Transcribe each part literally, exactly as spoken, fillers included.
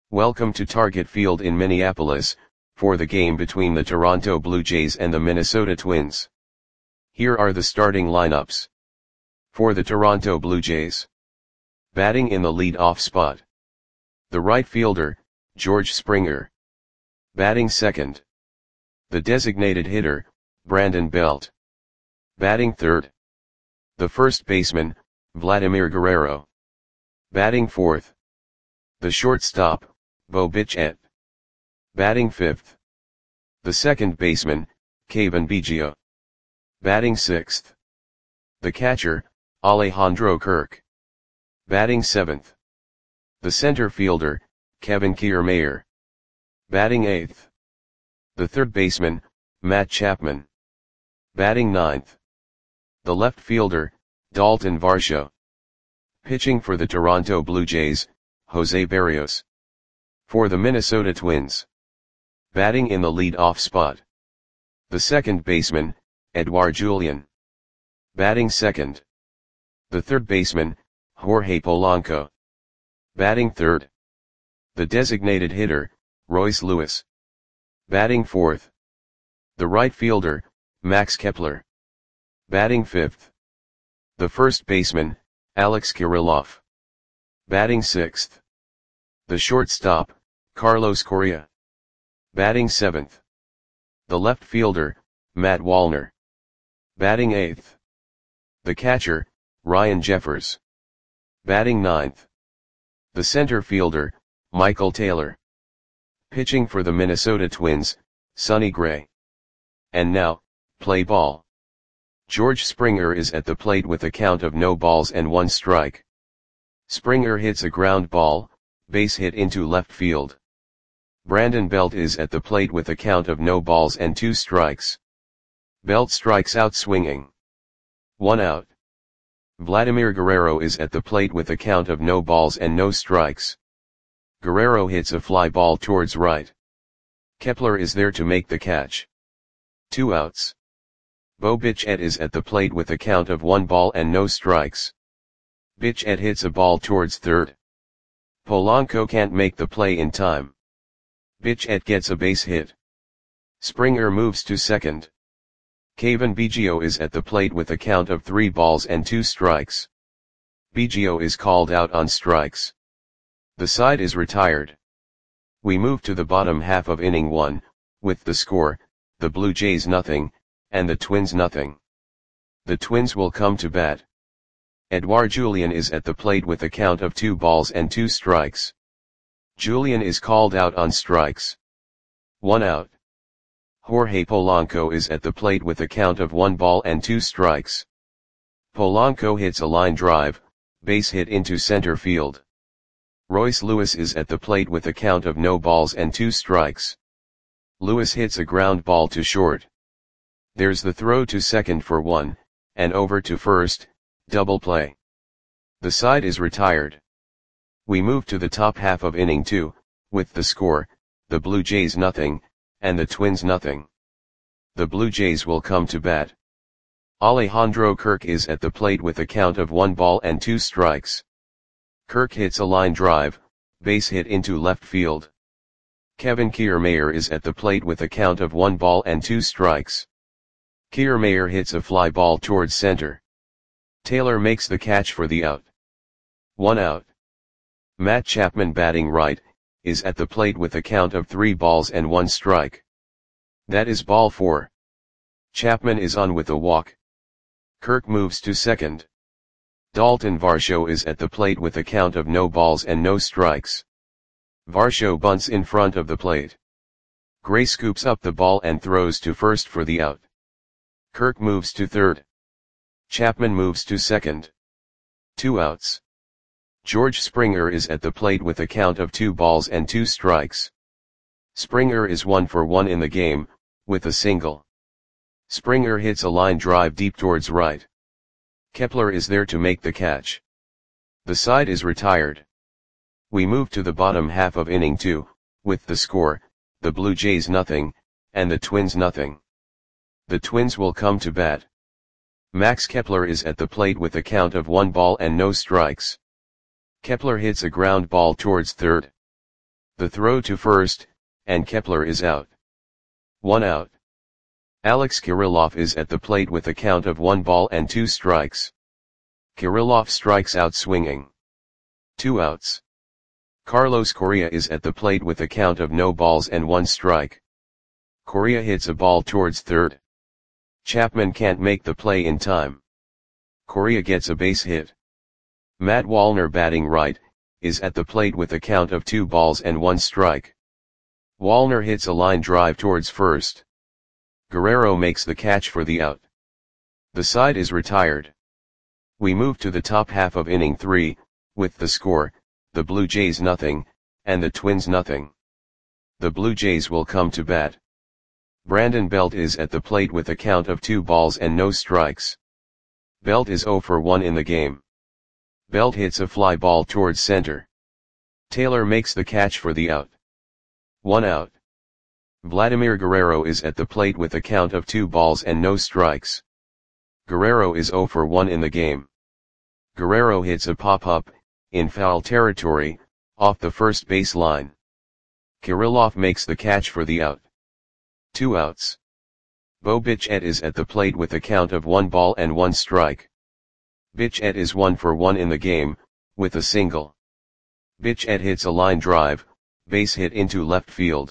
Welcome to Target Field in Minneapolis, for the game between the Toronto Blue Jays and the Minnesota Twins. Here are the starting lineups. For the Toronto Blue Jays. Batting in the lead-off spot. The right fielder, George Springer. Batting second. The designated hitter, Brandon Belt. Batting third. The first baseman, Vladimir Guerrero. Batting fourth. The shortstop, Bo Bichette. Batting fifth. The second baseman, Cavan Biggio. Batting sixth. The catcher, Alejandro Kirk. Batting seventh. The center fielder, Kevin Kiermaier. Batting eighth. The third baseman, Matt Chapman. Batting ninth. The left fielder, Dalton Varsho. Pitching for the Toronto Blue Jays, Jose Berrios. For the Minnesota Twins. Batting in the lead-off spot. The second baseman, Edouard Julien. Batting second. The third baseman, Jorge Polanco. Batting third. The designated hitter, Royce Lewis. Batting fourth. The right fielder, Max Kepler. Batting fifth. The first baseman, Alex Kirilloff. Batting sixth. The shortstop, Carlos Correa. Batting seventh. The left fielder, Matt Wallner. Batting eighth. The catcher, Ryan Jeffers. Batting ninth. The center fielder, Michael Taylor. Pitching for the Minnesota Twins, Sonny Gray. And now, play ball. George Springer is at the plate with a count of no balls and one strike. Springer hits a ground ball, base hit into left field. Brandon Belt is at the plate with a count of no balls and two strikes. Belt strikes out swinging. One out. Vladimir Guerrero is at the plate with a count of no balls and no strikes. Guerrero hits a fly ball towards right. Kepler is there to make the catch. Two outs. Bo Bichette is at the plate with a count of one ball and no strikes. Bichette hits a ball towards third. Polanco can't make the play in time. Bichette gets a base hit. Springer moves to second. Cavan Biggio is at the plate with a count of three balls and two strikes. Biggio is called out on strikes. The side is retired. We move to the bottom half of inning one, with the score, the Blue Jays nothing, and the Twins nothing. The Twins will come to bat. Edouard Julien is at the plate with a count of two balls and two strikes. Julien is called out on strikes. One out. Jorge Polanco is at the plate with a count of one ball and two strikes. Polanco hits a line drive, base hit into center field. Royce Lewis is at the plate with a count of no balls and two strikes. Lewis hits a ground ball to short. There's the throw to second for one, and over to first, double play. The side is retired. We move to the top half of inning two, with the score, the Blue Jays nothing, and the Twins nothing. The Blue Jays will come to bat. Alejandro Kirk is at the plate with a count of one ball and two strikes. Kirk hits a line drive, base hit into left field. Kevin Kiermaier is at the plate with a count of one ball and two strikes. Kiermaier hits a fly ball towards center. Taylor makes the catch for the out. One out. Matt Chapman, batting right, is at the plate with a count of three balls and one strike. That is ball four. Chapman is on with a walk. Kirk moves to second. Dalton Varsho is at the plate with a count of no balls and no strikes. Varsho bunts in front of the plate. Gray scoops up the ball and throws to first for the out. Kirk moves to third. Chapman moves to second. Two outs. George Springer is at the plate with a count of two balls and two strikes. Springer is one for one in the game, with a single. Springer hits a line drive deep towards right. Kepler is there to make the catch. The side is retired. We move to the bottom half of inning two, with the score, the Blue Jays nothing, and the Twins nothing. The Twins will come to bat. Max Kepler is at the plate with a count of one ball and no strikes. Kepler hits a ground ball towards third. The throw to first, and Kepler is out. One out. Alex Kirilloff is at the plate with a count of one ball and two strikes. Kirilloff strikes out swinging. Two outs. Carlos Correa is at the plate with a count of no balls and one strike. Correa hits a ball towards third. Chapman can't make the play in time. Correa gets a base hit. Matt Wallner, batting right, is at the plate with a count of two balls and one strike. Wallner hits a line drive towards first. Guerrero makes the catch for the out. The side is retired. We move to the top half of inning three, with the score, the Blue Jays nothing, and the Twins nothing. The Blue Jays will come to bat. Brandon Belt is at the plate with a count of two balls and no strikes. Belt is oh for one in the game. Belt hits a fly ball towards center. Taylor makes the catch for the out. One out. Vladimir Guerrero is at the plate with a count of two balls and no strikes. Guerrero is oh for one in the game. Guerrero hits a pop-up, in foul territory, off the first base line. Kirilloff makes the catch for the out. Two outs. Bo Bichette is at the plate with a count of one ball and one strike. Bichette is one for one in the game, with a single. Bichette hits a line drive, base hit into left field.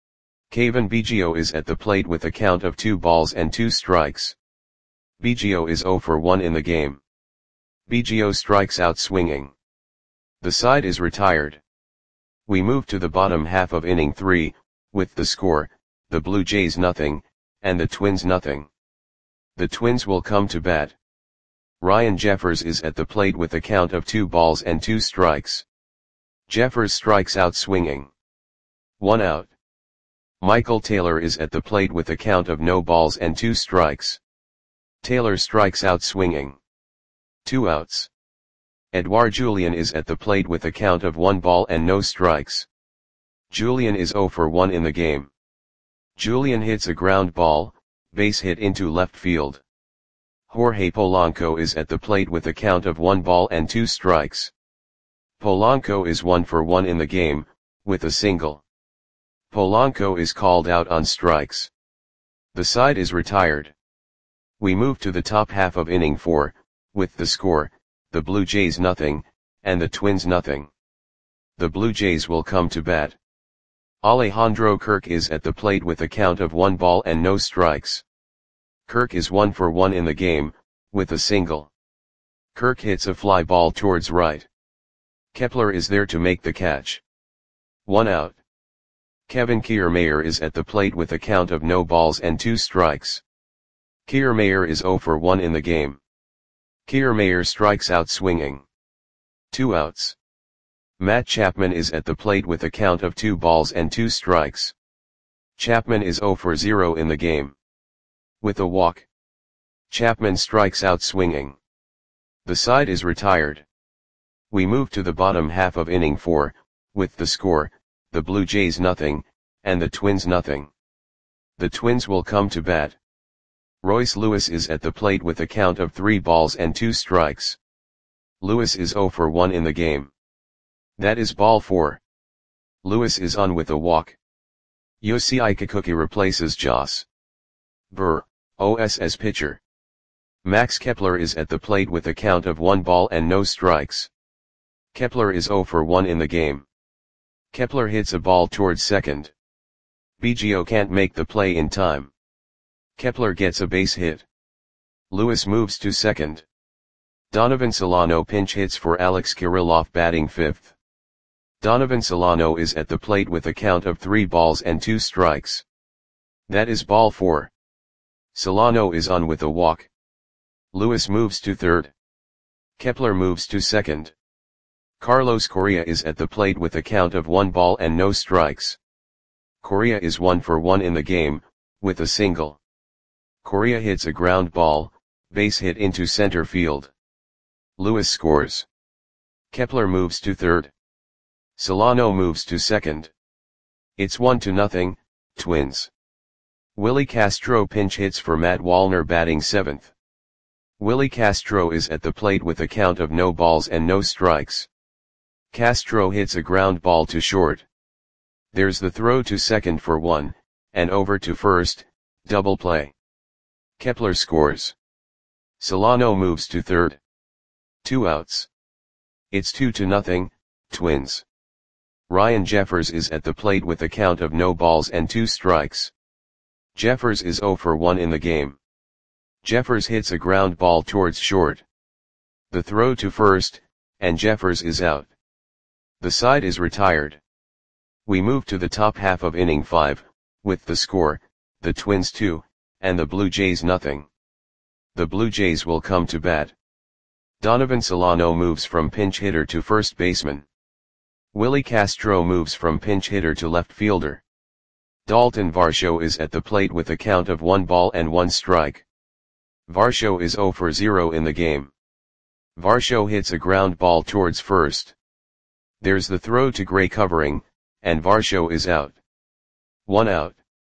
Cavan Biggio is at the plate with a count of two balls and two strikes. Biggio is oh for one in the game. Biggio strikes out swinging. The side is retired. We move to the bottom half of inning three, with the score, the Blue Jays nothing, and the Twins nothing. The Twins will come to bat. Ryan Jeffers is at the plate with a count of two balls and two strikes. Jeffers strikes out swinging. One out. Michael Taylor is at the plate with a count of no balls and two strikes. Taylor strikes out swinging. Two outs. Edouard Julien is at the plate with a count of one ball and no strikes. Julien is oh for one in the game. Julien hits a ground ball, base hit into left field. Jorge Polanco is at the plate with a count of one ball and two strikes. Polanco is one for one in the game, with a single. Polanco is called out on strikes. The side is retired. We move to the top half of inning four, with the score, the Blue Jays nothing, and the Twins nothing. The Blue Jays will come to bat. Alejandro Kirk is at the plate with a count of one ball and no strikes. Kirk is one for one in the game, with a single. Kirk hits a fly ball towards right. Kepler is there to make the catch. One out. Kevin Kiermaier is at the plate with a count of no balls and two strikes. Kiermaier is oh for one in the game. Kiermaier strikes out swinging. Two outs. Matt Chapman is at the plate with a count of two balls and two strikes. Chapman is oh for zero in the game. With a walk. Chapman strikes out swinging. The side is retired. We move to the bottom half of inning four, with the score, the Blue Jays nothing, and the Twins nothing. The Twins will come to bat. Royce Lewis is at the plate with a count of three balls and two strikes. Lewis is oh for one in the game. That is ball four. Lewis is on with a walk. Yoshihiko Kikuchi replaces Joss Burr, O S as pitcher. Max Kepler is at the plate with a count of one ball and no strikes. Kepler is oh for one in the game. Kepler hits a ball towards second. Biggio can't make the play in time. Kepler gets a base hit. Lewis moves to second. Donovan Solano pinch hits for Alex Kirilloff, batting fifth. Donovan Solano is at the plate with a count of three balls and two strikes. That is ball four. Solano is on with a walk. Lewis moves to third. Kepler moves to second. Carlos Correa is at the plate with a count of one ball and no strikes. Correa is one for one in the game, with a single. Correa hits a ground ball, base hit into center field. Lewis scores. Kepler moves to third. Solano moves to second. It's one to nothing, Twins. Willie Castro pinch hits for Matt Wallner, batting seventh. Willie Castro is at the plate with a count of no balls and no strikes. Castro hits a ground ball to short. There's the throw to second for one, and over to first, double play. Kepler scores. Solano moves to third. Two outs. It's two to nothing, Twins. Ryan Jeffers is at the plate with a count of no balls and two strikes. Jeffers is oh for one in the game. Jeffers hits a ground ball towards short. The throw to first, and Jeffers is out. The side is retired. We move to the top half of inning five, with the score, the Twins two, and the Blue Jays nothing. The Blue Jays will come to bat. Donovan Solano moves from pinch hitter to first baseman. Willie Castro moves from pinch hitter to left fielder. Dalton Varsho is at the plate with a count of one ball and one strike. Varsho is oh for zero in the game. Varsho hits a ground ball towards first. There's the throw to Gray covering, and Varsho is out. One out.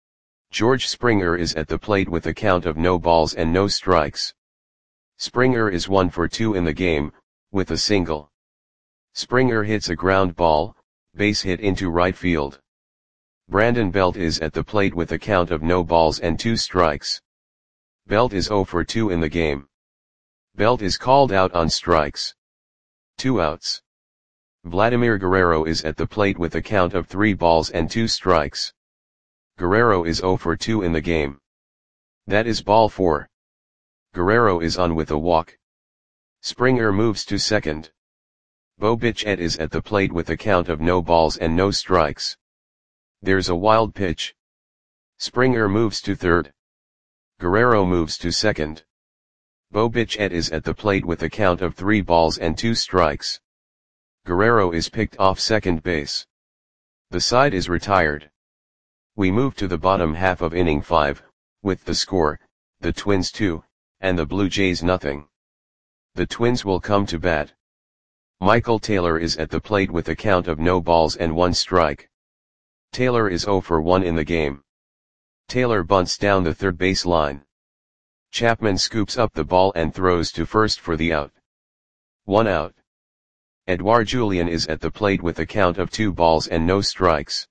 George Springer is at the plate with a count of no balls and no strikes. Springer is one for two in the game, with a single. Springer hits a ground ball, base hit into right field. Brandon Belt is at the plate with a count of no balls and two strikes. Belt is oh for two in the game. Belt is called out on strikes. Two outs. Vladimir Guerrero is at the plate with a count of three balls and two strikes. Guerrero is oh for two in the game. That is ball four. Guerrero is on with a walk. Springer moves to second. Bo Bichette is at the plate with a count of no balls and no strikes. There's a wild pitch. Springer moves to third. Guerrero moves to second. Bo Bichette is at the plate with a count of three balls and two strikes. Guerrero is picked off second base. The side is retired. We move to the bottom half of inning five, with the score, the Twins two, and the Blue Jays nothing. The Twins will come to bat. Michael Taylor is at the plate with a count of no balls and one strike. Taylor is oh for one in the game. Taylor bunts down the third base line. Chapman scoops up the ball and throws to first for the out. One out. Edouard Julien is at the plate with a count of two balls and no strikes.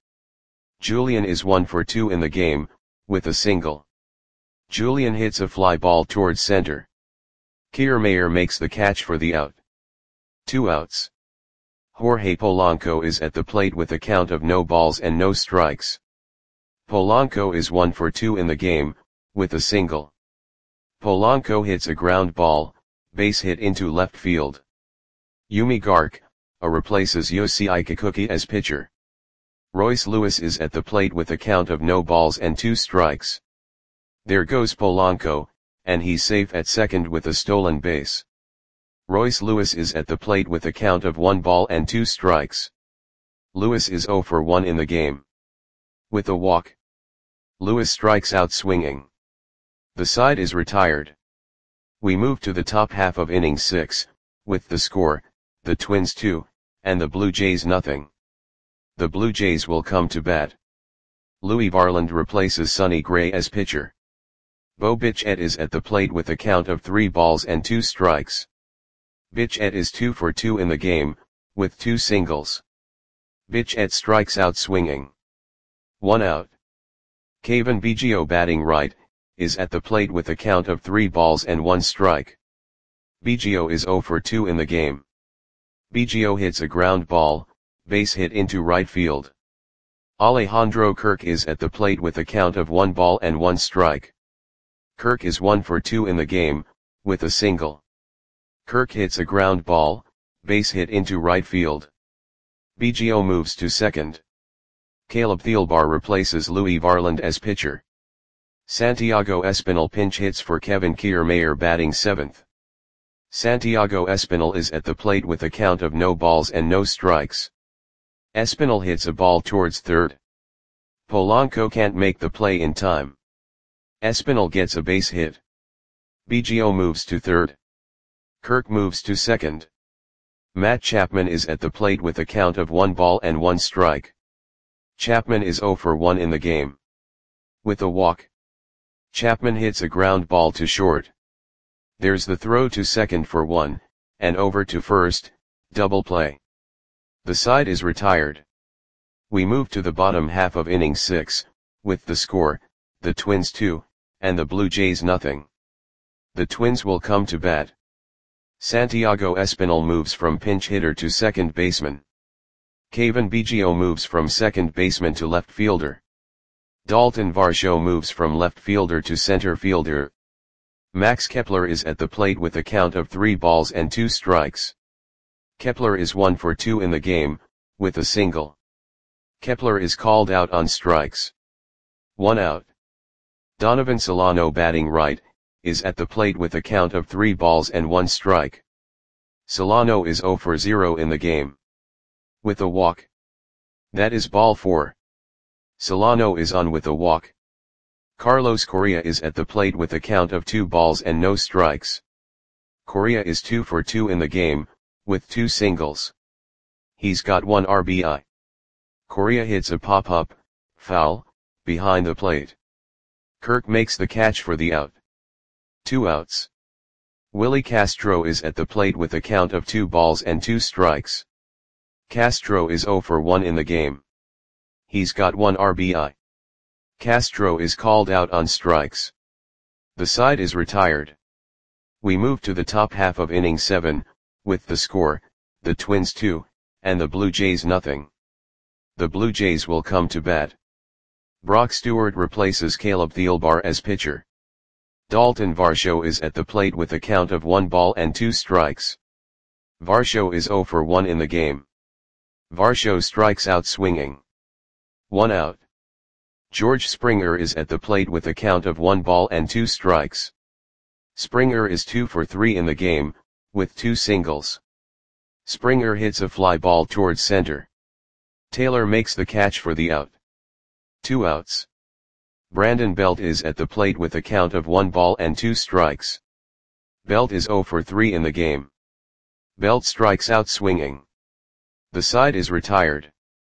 Julien is one for two in the game, with a single. Julien hits a fly ball towards center. Kiermaier makes the catch for the out. Two outs. Jorge Polanco is at the plate with a count of no balls and no strikes. Polanco is one for two in the game, with a single. Polanco hits a ground ball, base hit into left field. Yumi Gark, a replaces Yoshi Kikuchi as pitcher. Royce Lewis is at the plate with a count of no balls and two strikes. There goes Polanco, and he's safe at second with a stolen base. Royce Lewis is at the plate with a count of one ball and two strikes. Lewis is oh for one in the game. With a walk. Lewis strikes out swinging. The side is retired. We move to the top half of inning six, with the score, the Twins two, and the Blue Jays nothing. The Blue Jays will come to bat. Louis Varland replaces Sonny Gray as pitcher. Bo Bichette is at the plate with a count of three balls and two strikes. Bichette is two for two in the game, with two singles. Bichette strikes out swinging. One out. Cavan Biggio batting right, is at the plate with a count of three balls and one strike. Biggio is oh for two in the game. Biggio hits a ground ball, base hit into right field. Alejandro Kirk is at the plate with a count of one ball and one strike. Kirk is one for two in the game, with a single. Kirk hits a ground ball, base hit into right field. Biggio moves to second. Caleb Thielbar replaces Louis Varland as pitcher. Santiago Espinal pinch hits for Kevin Kiermaier batting seventh. Santiago Espinal is at the plate with a count of no balls and no strikes. Espinal hits a ball towards third. Polanco can't make the play in time. Espinal gets a base hit. Biggio moves to third. Kirk moves to second. Matt Chapman is at the plate with a count of one ball and one strike. Chapman is oh for one in the game. With a walk. Chapman hits a ground ball to short. There's the throw to second for one, and over to first, double play. The side is retired. We move to the bottom half of inning six, with the score, the Twins two, and the Blue Jays nothing. The Twins will come to bat. Santiago Espinal moves from pinch hitter to second baseman. Cavan Biggio moves from second baseman to left fielder. Dalton Varsho moves from left fielder to center fielder. Max Kepler is at the plate with a count of three balls and two strikes. Kepler is one for two in the game, with a single. Kepler is called out on strikes. One out. Donovan Solano, batting right, is at the plate with a count of three balls and one strike. Solano is zero for zero in the game. With a walk. That is ball four. Solano is on with a walk. Carlos Correa is at the plate with a count of two balls and no strikes. Correa is two for two in the game, with two singles. He's got one R B I. Correa hits a pop-up, foul, behind the plate. Kirk makes the catch for the out. Two outs. Willie Castro is at the plate with a count of two balls and two strikes. Castro is zero for one in the game. He's got one R B I. Castro is called out on strikes. The side is retired. We move to the top half of inning seven, with the score, the Twins two, and the Blue Jays nothing. The Blue Jays will come to bat. Brock Stewart replaces Caleb Thielbar as pitcher. Dalton Varsho is at the plate with a count of one ball and two strikes. Varsho is zero for one in the game. Varsho strikes out swinging. One out. George Springer is at the plate with a count of one ball and two strikes. Springer is two for three in the game, with two singles. Springer hits a fly ball towards center. Taylor makes the catch for the out. Two outs. Brandon Belt is at the plate with a count of one ball and two strikes. Belt is zero for three in the game. Belt strikes out swinging. The side is retired.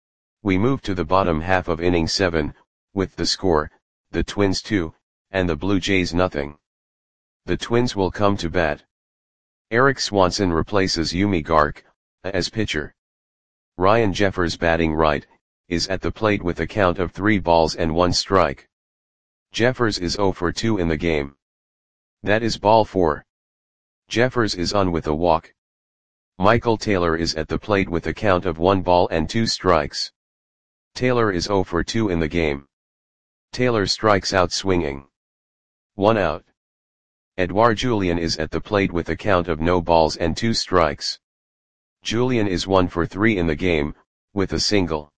We move to the bottom half of inning seven, with the score, the Twins two, and the Blue Jays nothing. The Twins will come to bat. Eric Swanson replaces Yumi Gark as pitcher. Ryan Jeffers, batting right, is at the plate with a count of three balls and one strike. Jeffers is zero for two in the game. That is ball four. Jeffers is on with a walk. Michael Taylor is at the plate with a count of one ball and two strikes. Taylor is zero for two in the game. Taylor strikes out swinging. One out. Edouard Julien is at the plate with a count of no balls and two strikes. Julien is one for three in the game, with a single.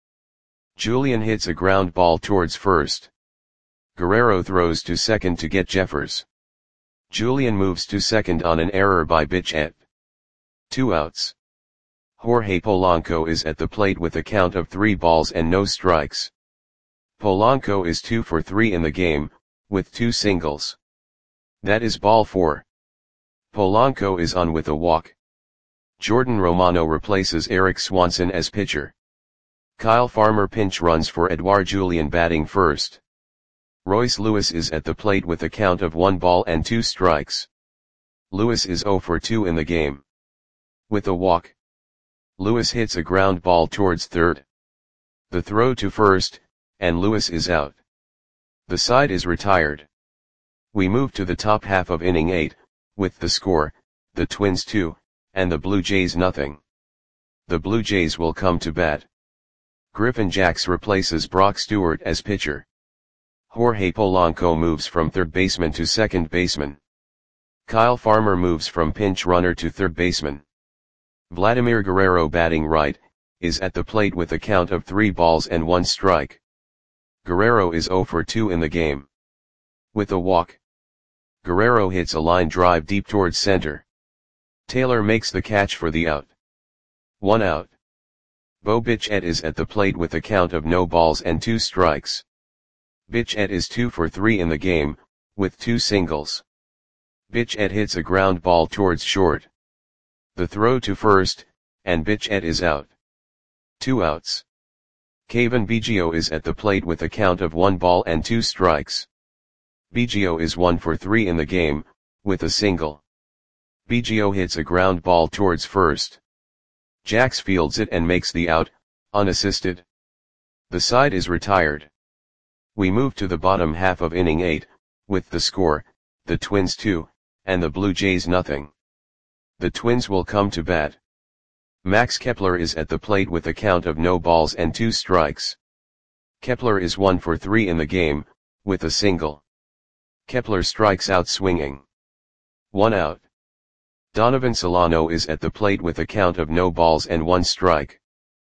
Julien hits a ground ball towards first. Guerrero throws to second to get Jeffers. Julien moves to second on an error by Bichette. Two outs. Jorge Polanco is at the plate with a count of three balls and no strikes. Polanco is two for three in the game, with two singles. That is ball four. Polanco is on with a walk. Jordan Romano replaces Eric Swanson as pitcher. Kyle Farmer pinch runs for Edouard Julien, batting first. Royce Lewis is at the plate with a count of one ball and two strikes. Lewis is zero for two in the game. With a walk. Lewis hits a ground ball towards third. The throw to first, and Lewis is out. The side is retired. We move to the top half of inning eight, with the score, the Twins two, and the Blue Jays nothing. The Blue Jays will come to bat. Griffin Jax replaces Brock Stewart as pitcher. Jorge Polanco moves from third baseman to second baseman. Kyle Farmer moves from pinch runner to third baseman. Vladimir Guerrero, batting right, is at the plate with a count of three balls and one strike. Guerrero is zero for two in the game. With a walk. Guerrero hits a line drive deep towards center. Taylor makes the catch for the out. One out. Bo Bichette is at the plate with a count of no balls and two strikes. Bichette is two for three in the game, with two singles. Bichette hits a ground ball towards short. The throw to first, and Bichette is out. Two outs. Cavan Biggio is at the plate with a count of one ball and two strikes. Biggio is one for three in the game, with a single. Biggio hits a ground ball towards first. Jax fields it and makes the out, unassisted. The side is retired. We move to the bottom half of inning eight, with the score, the Twins two, and the Blue Jays nothing. The Twins will come to bat. Max Kepler is at the plate with a count of no balls and two strikes. Kepler is one for three in the game, with a single. Kepler strikes out swinging. One out. Donovan Solano is at the plate with a count of no balls and one strike.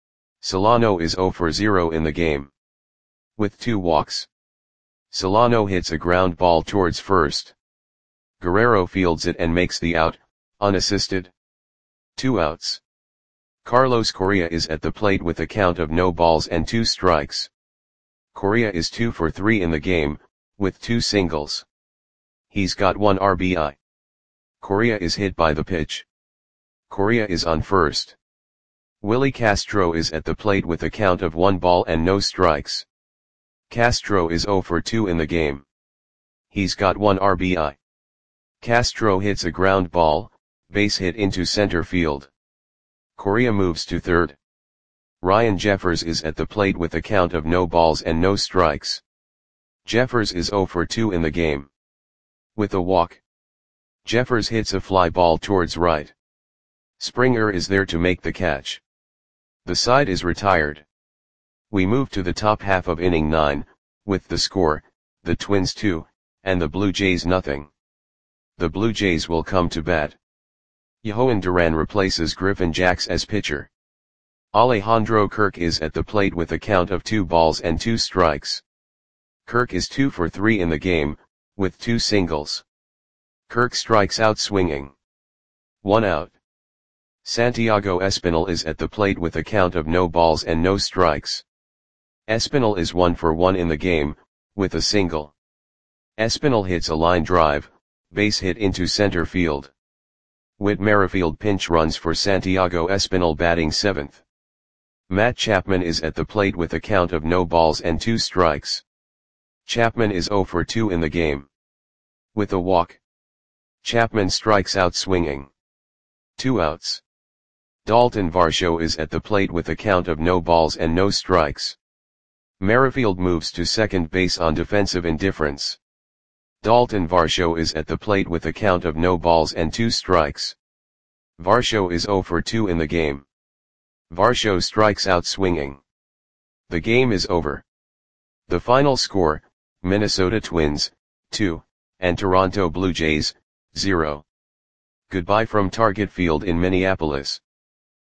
Solano is zero for zero in the game. With two walks. Solano hits a ground ball towards first. Guerrero fields it and makes the out, unassisted. Two outs. Carlos Correa is at the plate with a count of no balls and two strikes. Correa is two for three in the game, with two singles. He's got one R B I. Correa is hit by the pitch. Correa is on first. Willie Castro is at the plate with a count of one ball and no strikes. Castro is zero for two in the game. He's got one R B I. Castro hits a ground ball, base hit into center field. Correa moves to third. Ryan Jeffers is at the plate with a count of no balls and no strikes. Jeffers is zero for two in the game. With a walk. Jeffers hits a fly ball towards right. Springer is there to make the catch. The side is retired. We move to the top half of inning nine, with the score, the Twins two, and the Blue Jays nothing. The Blue Jays will come to bat. Yohan Duran replaces Griffin Jax as pitcher. Alejandro Kirk is at the plate with a count of two balls and two strikes. Kirk is two for three in the game, with two singles. Kirk strikes out swinging. One out. Santiago Espinal is at the plate with a count of no balls and no strikes. Espinal is one for one in the game, with a single. Espinal hits a line drive, base hit into center field. Whit Merrifield pinch runs for Santiago Espinal batting seventh. Matt Chapman is at the plate with a count of no balls and two strikes. Chapman is zero for two in the game. With a walk. Chapman strikes out swinging. Two outs. Dalton Varsho is at the plate with a count of no balls and no strikes. Merrifield moves to second base on defensive indifference. Dalton Varsho is at the plate with a count of no balls and two strikes. Varsho is zero for two in the game. Varsho strikes out swinging. The game is over. The final score, Minnesota Twins, two, and Toronto Blue Jays, zero. Goodbye from Target Field in Minneapolis.